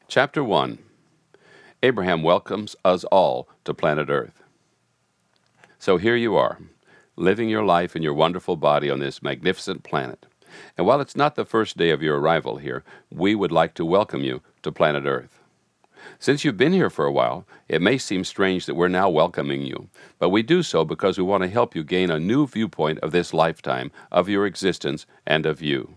Chapter 1. Abraham welcomes us all to planet Earth. So here you are, living your life in your wonderful body on this magnificent planet. And while it's not the first day of your arrival here, we would like to welcome you to planet Earth. Since you've been here for a while, it may seem strange that we're now welcoming you, but we do so because we want to help you gain a new viewpoint of this lifetime, of your existence, and of you.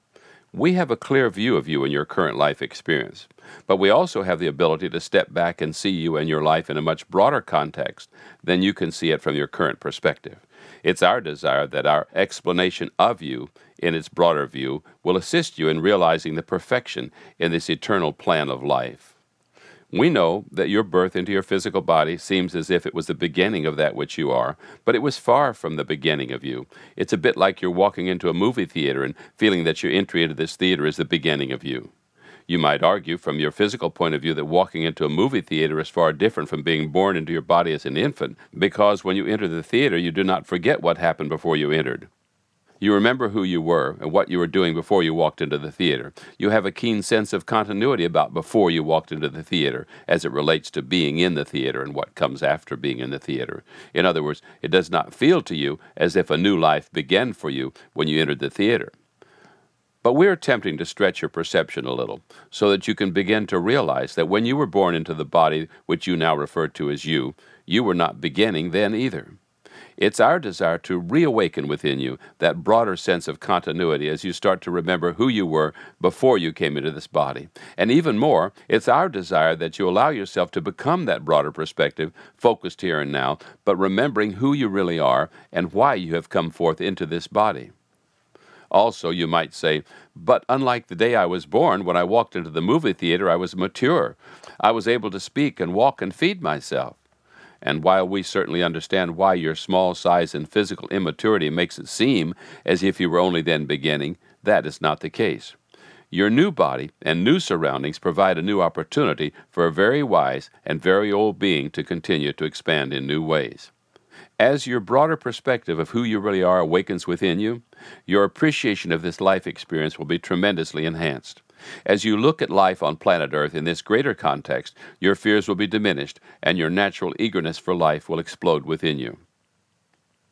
We have a clear view of you and your current life experience, but we also have the ability to step back and see you and your life in a much broader context than you can see it from your current perspective. It's our desire that our explanation of you in its broader view will assist you in realizing the perfection in this eternal plan of life. We know that your birth into your physical body seems as if it was the beginning of that which you are, but it was far from the beginning of you. It's a bit like you're walking into a movie theater and feeling that your entry into this theater is the beginning of you. You might argue from your physical point of view that walking into a movie theater is far different from being born into your body as an infant, because when you enter the theater, you do not forget what happened before you entered. You remember who you were and what you were doing before you walked into the theater. You have a keen sense of continuity about before you walked into the theater as it relates to being in the theater and what comes after being in the theater. In other words, it does not feel to you as if a new life began for you when you entered the theater. But we're attempting to stretch your perception a little so that you can begin to realize that when you were born into the body which you now refer to as you were not beginning then either. It's our desire to reawaken within you that broader sense of continuity as you start to remember who you were before you came into this body. And even more, it's our desire that you allow yourself to become that broader perspective, focused here and now, but remembering who you really are and why you have come forth into this body. Also, you might say, but unlike the day I was born, when I walked into the movie theater, I was mature. I was able to speak and walk and feed myself. And while we certainly understand why your small size and physical immaturity makes it seem as if you were only then beginning, that is not the case. Your new body and new surroundings provide a new opportunity for a very wise and very old being to continue to expand in new ways. As your broader perspective of who you really are awakens within you, your appreciation of this life experience will be tremendously enhanced. As you look at life on planet Earth in this greater context, your fears will be diminished and your natural eagerness for life will explode within you.